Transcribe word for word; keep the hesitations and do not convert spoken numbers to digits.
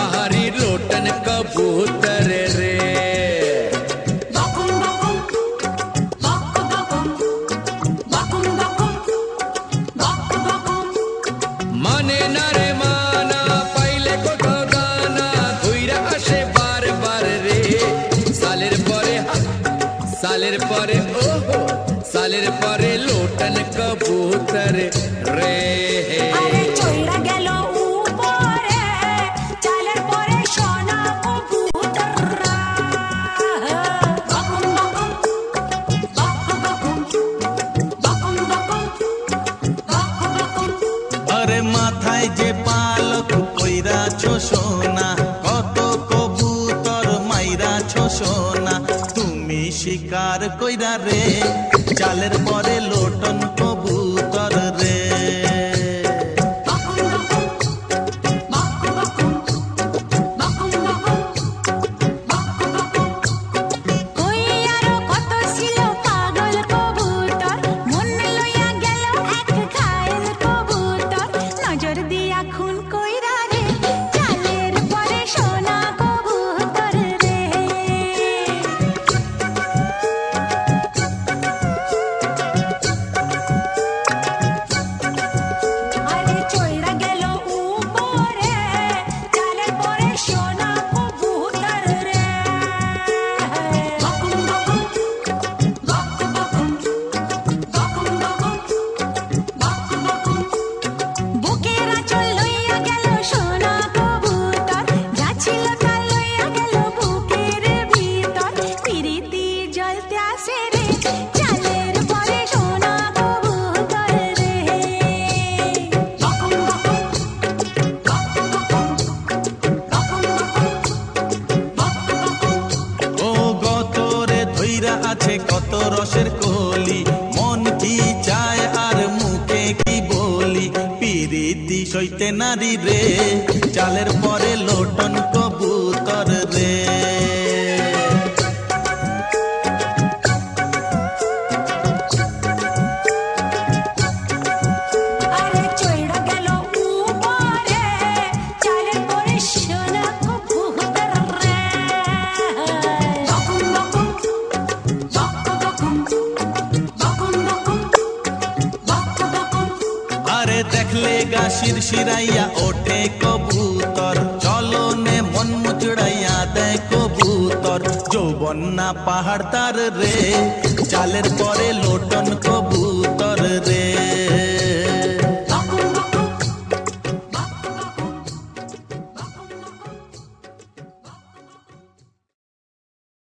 बाहरी लोटन कबूतर रे माने ना रे माना पाइले कोথাও দানা ঘুইরা আসে বারবার রে সালের পরে সালের পরে ওহো সালের পরে লোটন কবুতর রে আরে চইরা গেল উপরে চালের পরে সোনা কবুতররা বকুম বকুম বকুম বকুম বকুম বকুম বকুম আরে মাথায় যে পালক কইরাছো সোনা কত কবুতর মাইরাছো সোনা তুমি শিকার কইরা রে চালের পরে লোটন কবুতর রে আছে কত রসের কলি মন কি চায় আর মুখে কি বলি পিরিতি সইতে নারী রে চালের পরে লোটন কবুতর রে দেখলে গা শিরশিরাইয়া ওঠে কবুতর চলনে মন মুচড়াইয়া দেয় কবুতর যৌবন না পাহাড় তার রে চালের পরে লোটন কবুতর